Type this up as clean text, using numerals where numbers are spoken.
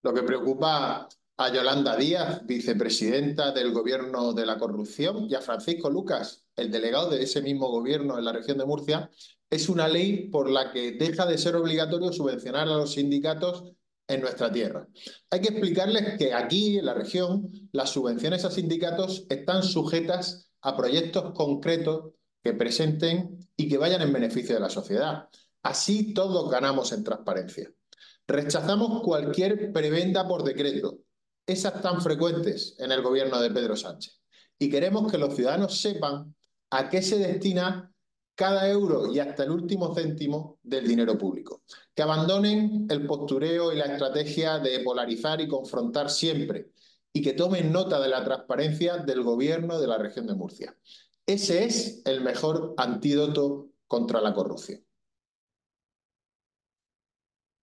Lo que preocupa a Yolanda Díaz, vicepresidenta del Gobierno de la Corrupción, y a Francisco Lucas, el delegado de ese mismo gobierno en la región de Murcia, es una ley por la que deja de ser obligatorio subvencionar a los sindicatos en nuestra tierra. Hay que explicarles que aquí, en la región, las subvenciones a sindicatos están sujetas a proyectos concretos que presenten y que vayan en beneficio de la sociedad. Así todos ganamos en transparencia. Rechazamos cualquier prebenda por decreto, esas tan frecuentes en el gobierno de Pedro Sánchez. Y queremos que los ciudadanos sepan a qué se destina cada euro y hasta el último céntimo del dinero público. Que abandonen el postureo y la estrategia de polarizar y confrontar siempre y que tomen nota de la transparencia del gobierno de la región de Murcia. Ese es el mejor antídoto contra la corrupción.